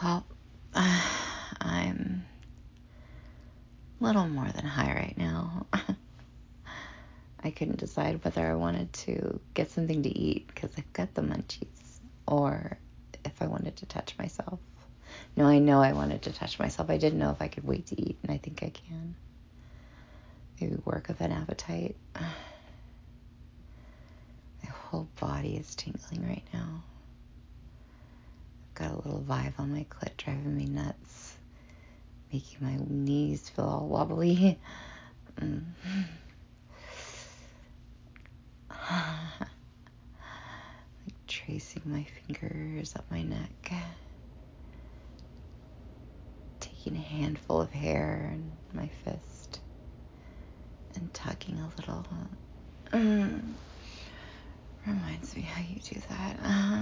Well, I'm a little more than high right now. I couldn't decide whether I wanted to get something to eat because I've got the munchies, or if I wanted to touch myself. No, I know I wanted to touch myself. I didn't know if I could wait to eat, and I think I can. Maybe work up an appetite. My whole body is tingling right now. I've got a little vibe on my clit driving me nuts, making my knees feel all wobbly. Like tracing my fingers up my neck, taking a handful of hair in my fist and tugging a little. Reminds me how you do that.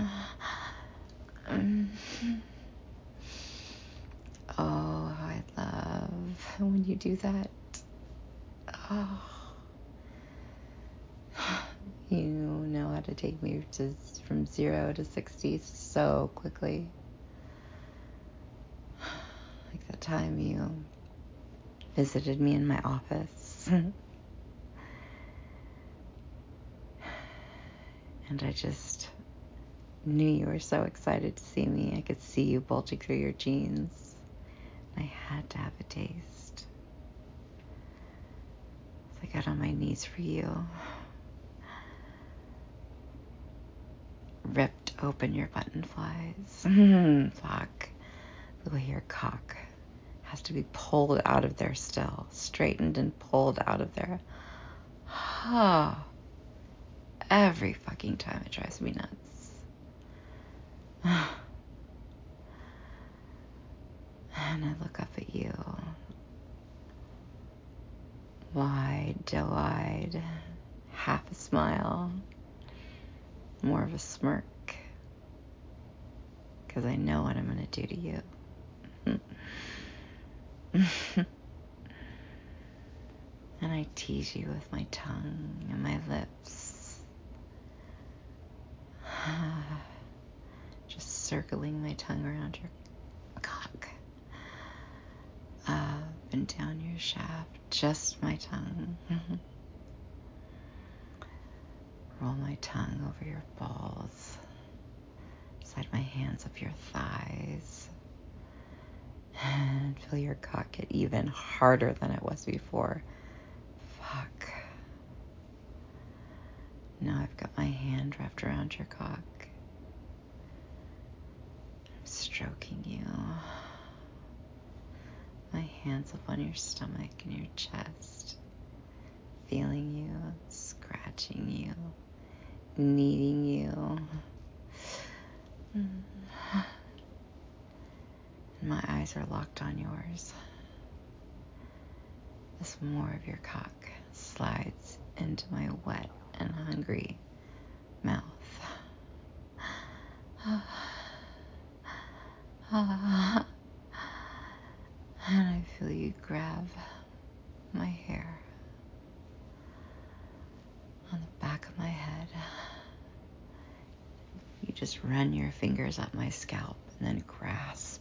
Oh, how I love when you do that. Oh, you know how to take me from 0 to 60 so quickly. Like the time you visited me in my office. And I just knew you were so excited to see me. I could see you bulging through your jeans. I had to have a taste. So I got on my knees for you. Ripped open your button flies. Fuck. The way your cock has to be pulled out of there still. Straightened and pulled out of there. Every fucking time it drives me nuts. And I look up at you. Wide, doe-eyed, half a smile, more of a smirk, because I know what I'm going to do to you. And I tease you with my tongue and my lips, just circling my tongue around your cock, up and down your shaft, just my tongue. Roll my tongue over your balls, slide my hands up your thighs, and feel your cock get even harder than it was before. Fuck. Now I've got my hand wrapped around your cock. I'm stroking you. My hands up on your stomach and your chest. Feeling you, scratching you, kneading you. And my eyes are locked on yours. As more of your cock slides into my wet and hungry mouth. And I feel you grab my hair on the back of my head. You just run your fingers up my scalp and then grasp.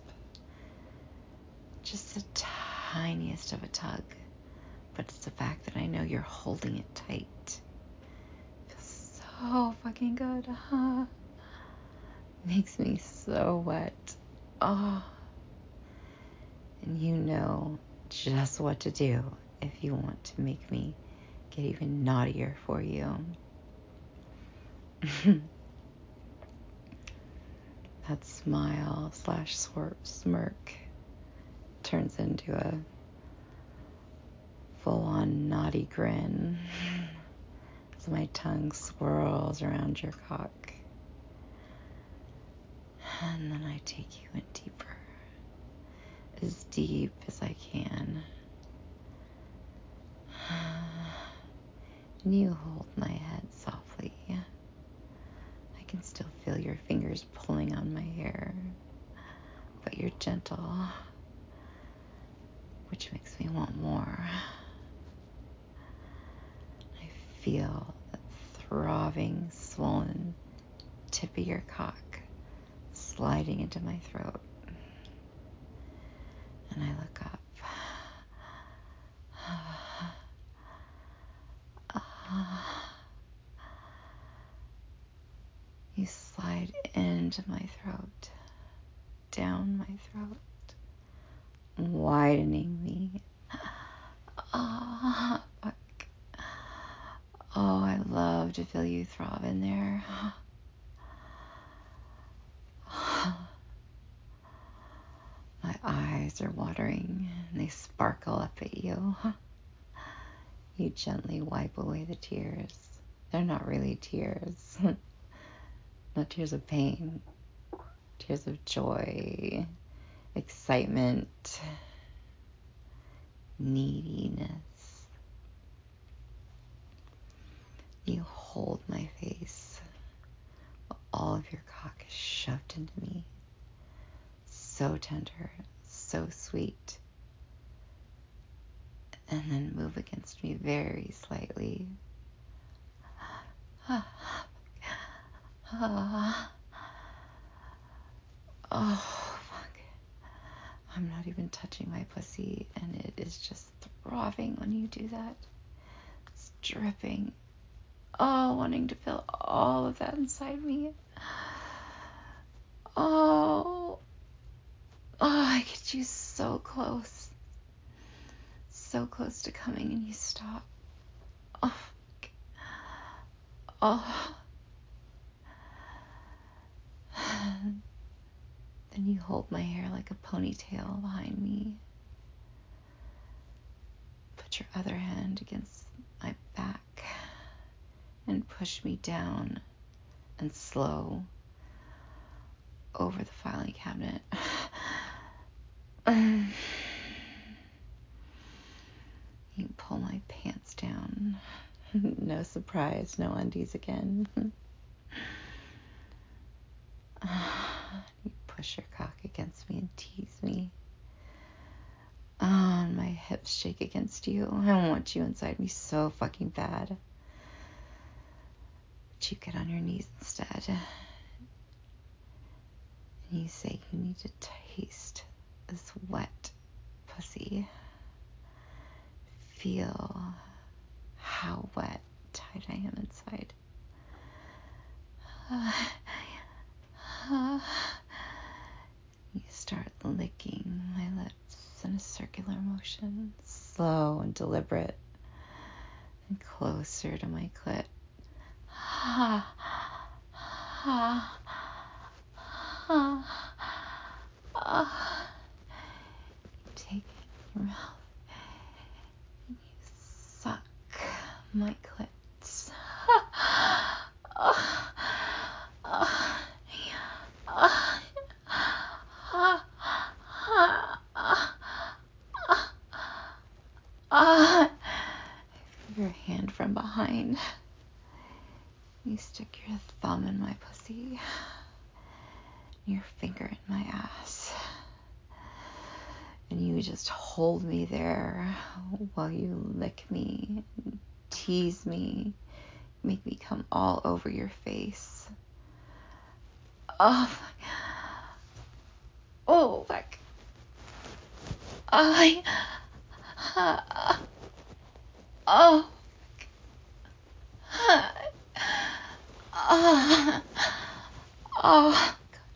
Just the tiniest of a tug. But it's the fact that I know you're holding it tight. It feels so fucking good. Makes me so wet. Oh. And you know just what to do if you want to make me get even naughtier for you. That smile / smirk turns into a full-on naughty grin as my tongue swirls around your cock. And then I take you in deeper. As deep as I can. And you hold my head softly. I can still feel your fingers pulling on my hair, but you're gentle, which makes me want more. I feel that throbbing, swollen tip of your cock sliding into my throat. And I look up. You slide into my throat, down my throat, widening me. Oh, fuck. Oh, I love to feel you throb in there. My eyes are watering and they sparkle up at you. You gently wipe away the tears. They're not really tears. Not tears of pain. Tears of joy, excitement, neediness. You hold my face. All of your cock is shoved into me. So tender, so sweet. And then move against me very slightly. Oh, fuck. I'm not even touching my pussy, and it is just throbbing when you do that. It's dripping. Oh, wanting to feel all of that inside me. Oh, I get you so close. So close to coming, and you stop. Oh, oh. Then you hold my hair like a ponytail behind me. Put your other hand against my back and push me down and slow over the filing cabinet. You pull my pants down. No surprise, no undies again. You push your cock against me and tease me. Oh, and my hips shake against you. I want you inside me so fucking bad. But you get on your knees instead. And you say you need to taste this wet pussy. Feel how wet, tight I am inside. You start licking my lips in a circular motion, slow and deliberate, and closer to my clit. You take it in your mouth and you suck my clit. Your hand from behind. You stick your thumb in my pussy, your finger in my ass, and you just hold me there while you lick me, and tease me, make me come all over your face. Oh, fuck. Oh. Oh,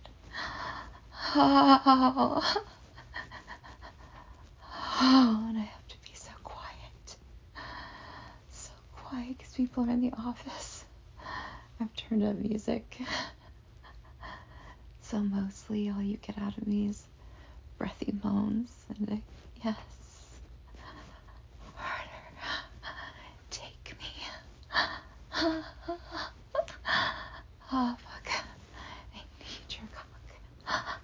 God. Oh, and I have to be so quiet. So quiet because people are in the office. I've turned up music. So mostly all you get out of me is breathy moans and yes. Harder. Take me. Oh, fuck. I need your cock.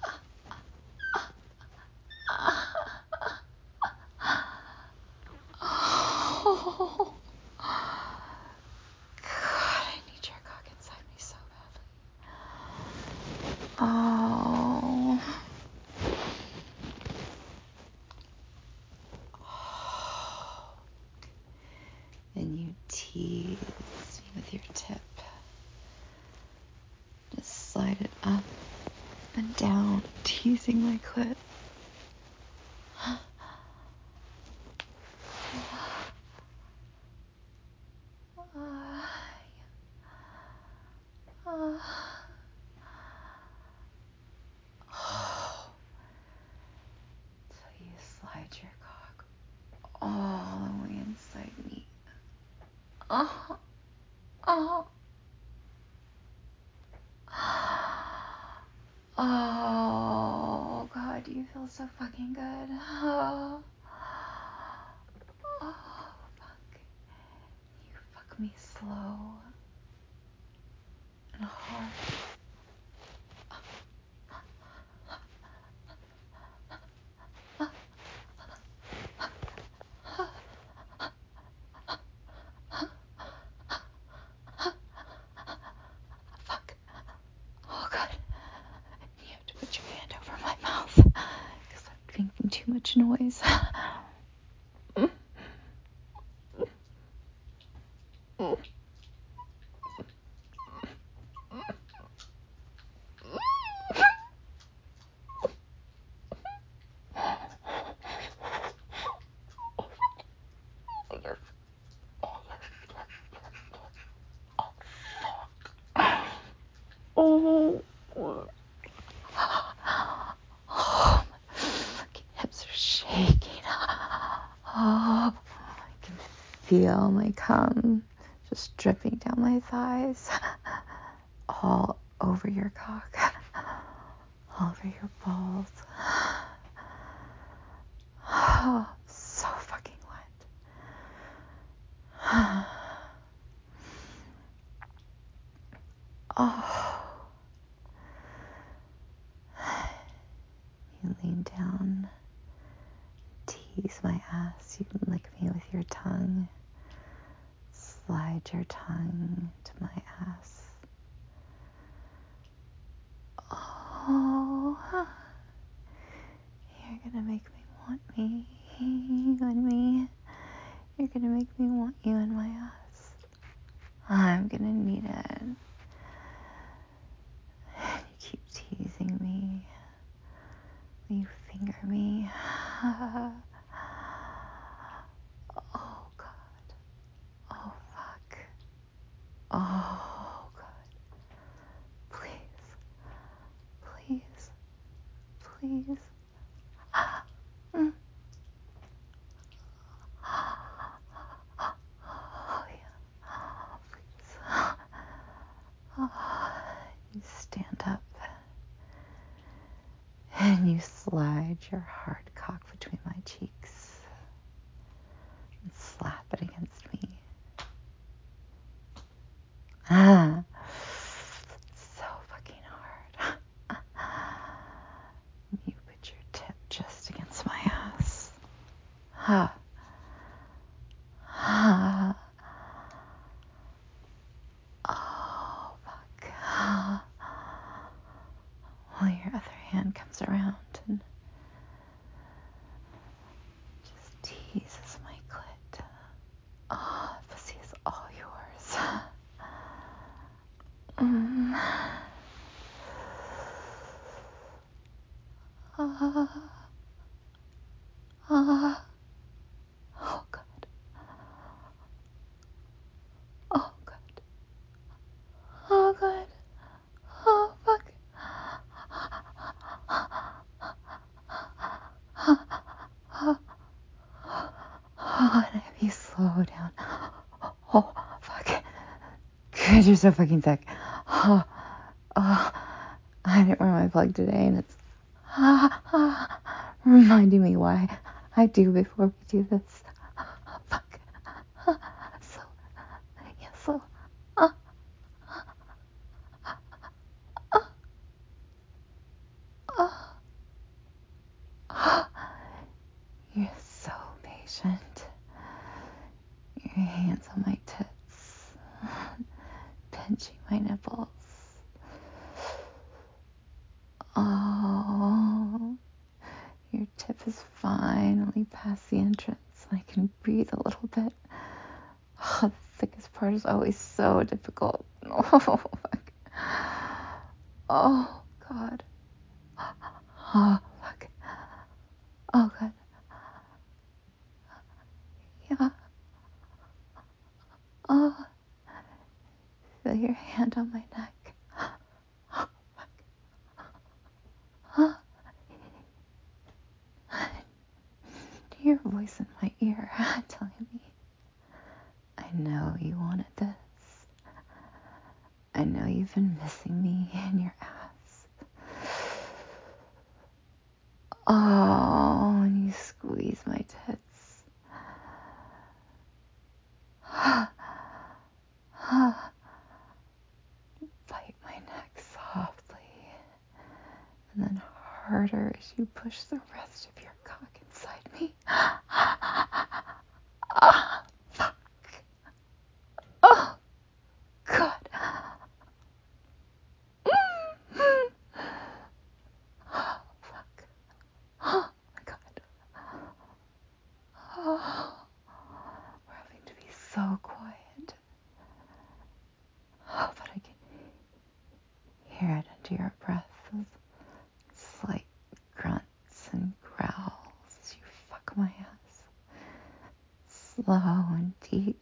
Oh. God, I need your cock inside me so badly. Oh. And you tease me with your tip. Just slide it up and down, teasing my clit. So you slide your cock all the way inside me. Oh, oh, oh, God, you feel so fucking good. Oh, fuck. You fuck me slow and hard. Fuck. Oh, God. You have to put your hand over my mouth because I'm making too much noise. Oh, my fucking hips are shaking. Oh, I can feel my cum just dripping down my thighs, all over your cock, all over your balls. Oh, so fucking wet. Oh. You lean down, tease my ass. You can lick me with your tongue. Slide your tongue to my ass. Oh, you're gonna make me want me, you and me. You're gonna make me want you in my ass. I'm gonna need it. You keep teasing me. Will you finger me? Oh, God. Oh, fuck. Oh, God. Please. Please. Please. Mm. Oh, yeah. Oh, please. Oh. You stand up and you slide your hard cock between my cheeks and slap it against me. So fucking hard. You put your tip just against my ass. Oh, fuck. Well, your other hand comes around and just teases my clit. Oh, the pussy is all yours. Oh, God. Oh, God. Oh, God. Oh, fuck. Oh, and if you slow down. Oh, fuck. God, you're so fucking sick. Oh, I didn't wear my plug today, and it's reminding me why I do before we do this. Fuck. So, yeah, so. You're so patient. Your hands on my tits, pinching my nipples. Oh, your tip is finally past the entrance. I can breathe a little bit. Oh, the thickest part is always so difficult. Oh, fuck. Oh, God. Oh, fuck. Oh, God. Yeah. Oh, feel your hand on my neck. voice in my ear telling me, I know you wanted this. I know you've been missing me in your ass. Oh, and you squeeze my tits. Bite my neck softly, and then harder as you push the rest of your cock inside me. Fuck. Oh, God. Oh, fuck. Oh, my God. Oh, we're having to be so quiet. Oh, but I can hear it under your breath, those slight grunts and growls as you fuck my ass. Slow and deep.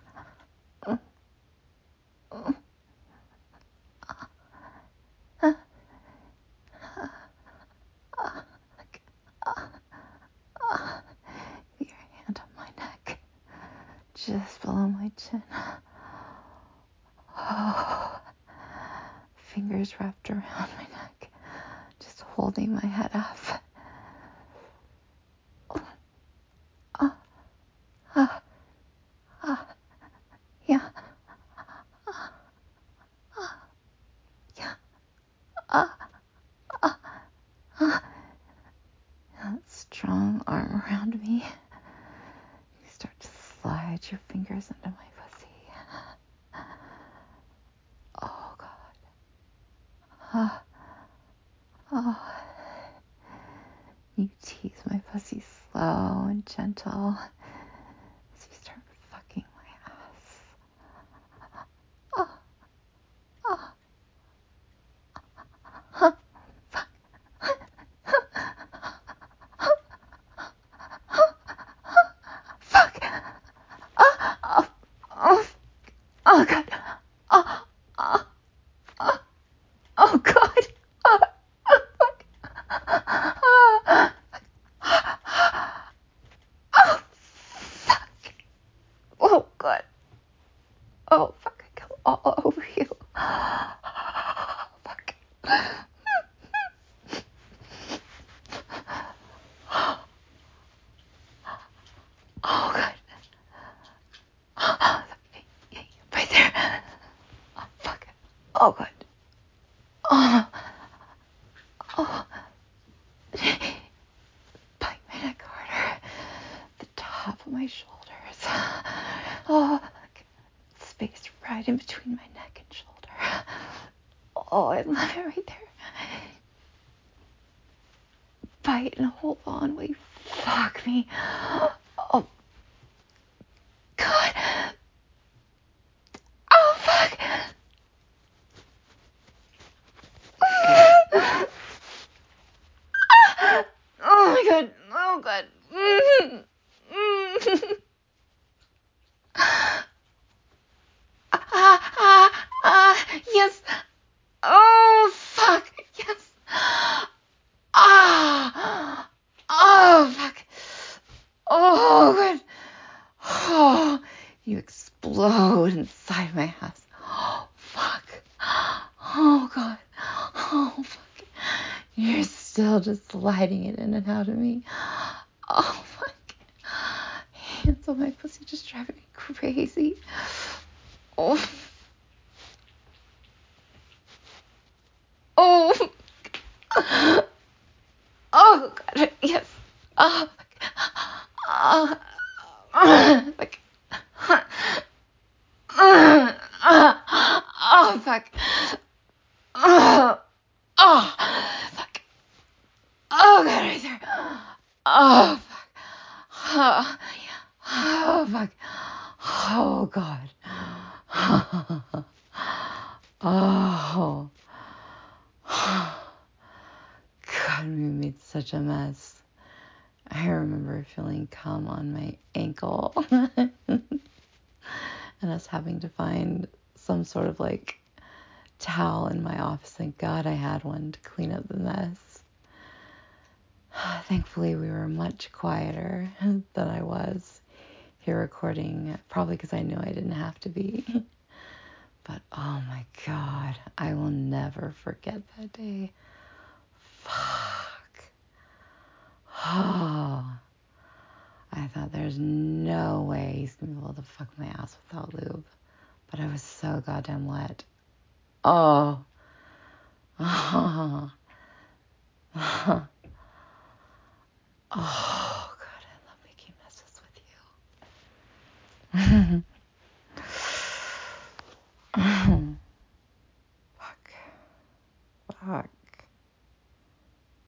Your hand on my neck, just below my chin. Oh, fingers wrapped around my neck, just holding my head up. Yeah. Yeah. That strong arm around me. You start to slide your fingers into my pussy. Oh, God. Oh. You tease my pussy slow and gentle as you start fucking my ass. Oh. Oh. Fuck. Fuck. Oh, oh, oh, God. Oh, oh, oh, oh, God. Oh, oh, fuck. Oh, oh, fuck. Oh, God. Oh, fuck. I go all over you. Fuck. Oh, God. Right there. Oh, fuck. Oh, God. Oh. Oh. Bite my neck harder. The top of my shoulders. Oh, space right in between my neck and shoulder. Oh, I love it right there. Bite and hold on while you fuck me. Oh, God. Oh, fuck. Oh, my God. Oh, God. Yes. Oh, fuck. Yes. Ah. Oh, fuck. Oh, God. Oh, you explode inside my house. Oh, fuck. Oh, God. Oh, fuck. You're still just sliding it in and out of me. Oh, fuck. Hands on my pussy just driving me crazy. Oh. Oh. Oh, God. Yes. Oh, fuck. Fuck. Oh, fuck. Oh, fuck. Oh, God, right there. Oh, fuck. Oh, fuck. Oh, God. Oh. God, we made such a mess. I remember feeling cum on my ankle and us having to find some sort of like towel in my office. Thank God I had one to clean up the mess. Thankfully, we were much quieter than I was here recording, probably because I knew I didn't have to be. But oh my God, I will never forget that day. Fuck. Oh, I thought there's no way he's gonna be able to fuck my ass without lube. But I was so goddamn wet. Oh. Oh. Oh, God, I love making messes with you. Fuck. Fuck.